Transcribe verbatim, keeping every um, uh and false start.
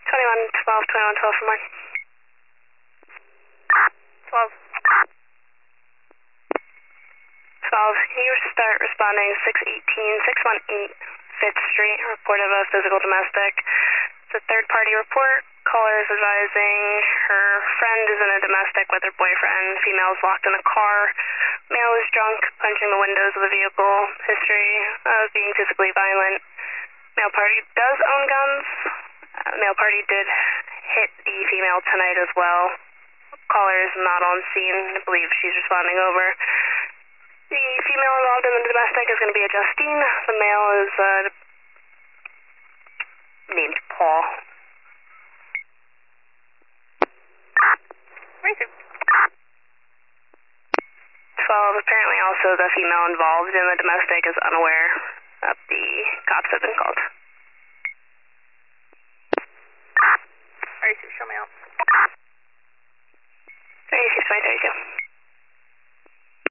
twenty-one twelve, twenty-one twelve for mine. twelve. twelve, can you start responding six eighteen, six eighteen fifth Street, report of a physical domestic. It's a third-party report. Caller is advising her friend is in a domestic with her boyfriend. Female is locked in a car. Male is drunk, punching the windows of the vehicle. History of being physically violent. Male party does own guns. Uh, male party did hit the female tonight as well. Caller is not on scene. I believe she's responding over. The female involved in the domestic is going to be a Justine. The male is uh, named Paul. twelve, apparently also the female involved in the domestic is unaware that the cops have been called. thirty-six, show me out. thirty-six, thirty-two.